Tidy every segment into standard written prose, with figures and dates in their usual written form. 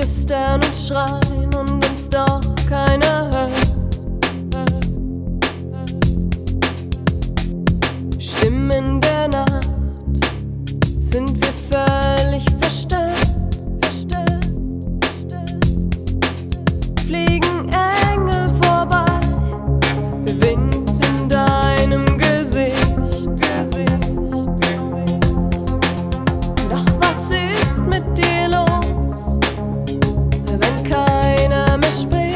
flüstern und schreien und uns doch keiner hört. Stimmen der Nacht, sind wir völlig verstört. Fliegen Engel vorbei, Wind in deinem Gesicht. Doch was ist mit dir los, wenn keiner mehr spricht?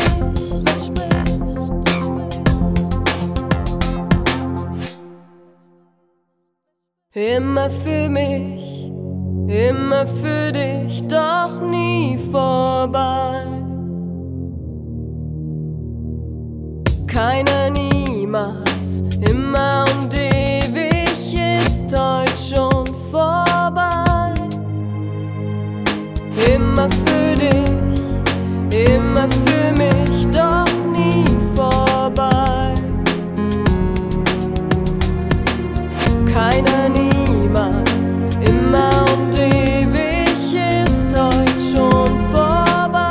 Immer für mich, immer für dich, doch nie vorbei. Keiner, niemals, immer und ewig ist heute schon vorbei. Immer für dich, immer für mich, doch nie vorbei. Keiner, niemals, immer und ewig ist heute schon vorbei.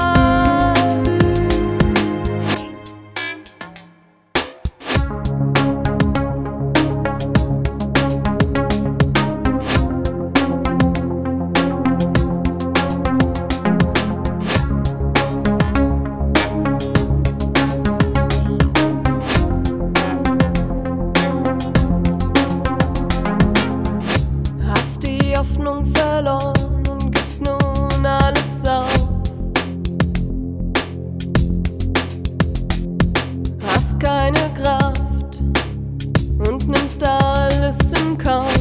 Hoffnung verloren und gibst nun alles auf. Hast keine Kraft und nimmst alles in Kauf.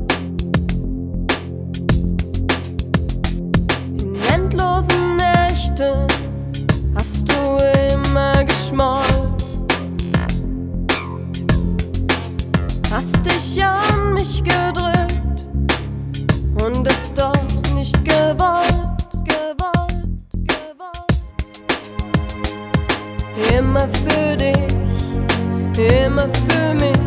In endlosen Nächten hast du immer geschmollt. Hast dich an mich gedrückt und es doch nicht gewollt. Immer für dich, immer für mich,